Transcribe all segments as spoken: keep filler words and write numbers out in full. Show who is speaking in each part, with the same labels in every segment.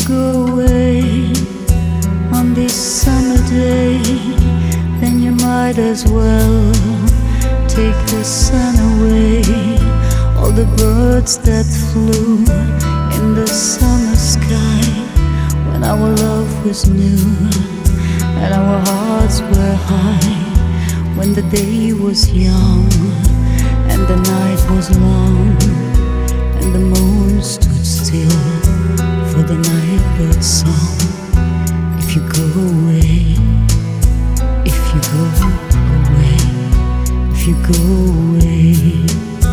Speaker 1: go away on this summer day, then you might as well take the sun away. All the birds that flew in the summer sky when our love was new and our hearts were high, when the day was young and the night was long and the moon stood still for the nightbird's song. If you go away, if you go away, if you go away.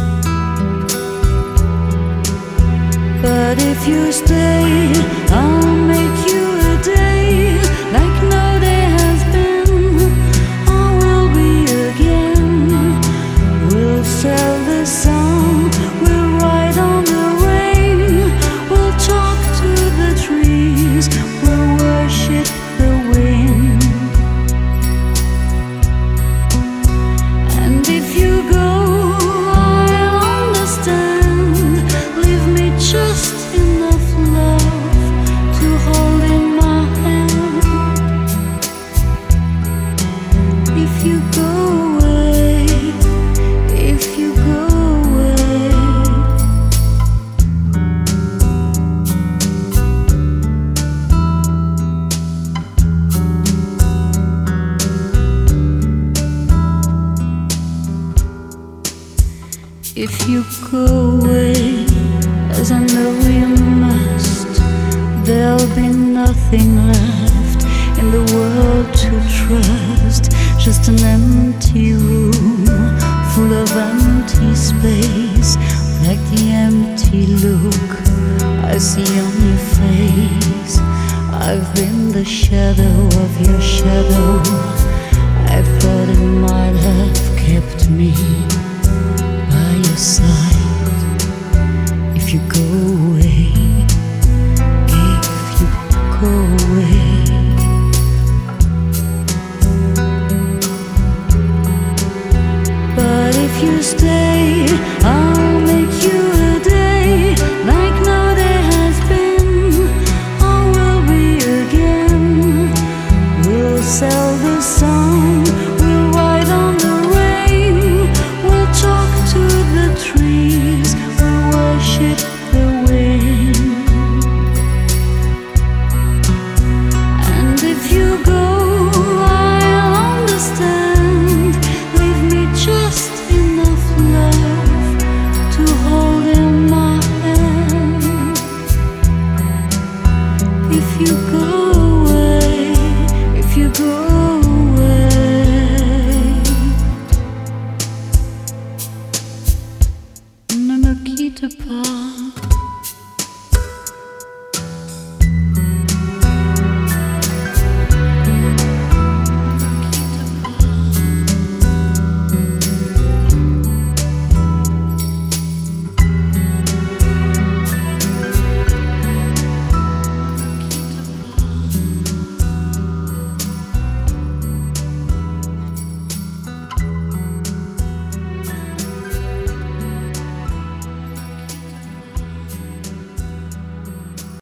Speaker 1: But if you stay, I'll make you a day like no day has been. I will be again. We'll sail the sun, we'll ride on the rain, we'll talk to the trees, we'll worship the wind. And if you go, I'll understand. Leave me just enough love to hold in my hand. If you go away, if you go away. If you go away, as I know you must, there'll be nothing left in the world to trust. Just an empty room full of empty space, like the empty look I see on your face. I've been the shadow of your shadow. I thought it might have kept me by your side. If you go away, if you go away. But if you stay,